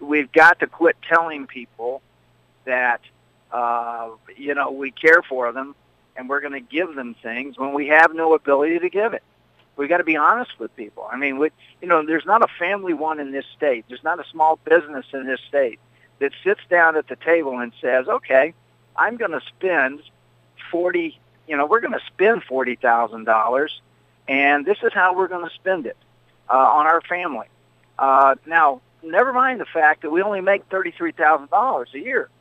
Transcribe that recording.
we've got to quit telling people that, we care for them and we're going to give them things when we have no ability to give it. We've got to be honest with people. I mean, there's not a family one in this state. There's not a small business in this state that sits down at the table and says, okay, I'm going to spend we're going to spend $40,000, and this is how we're going to spend it on our family. Now, never mind the fact that we only make $33,000 a year.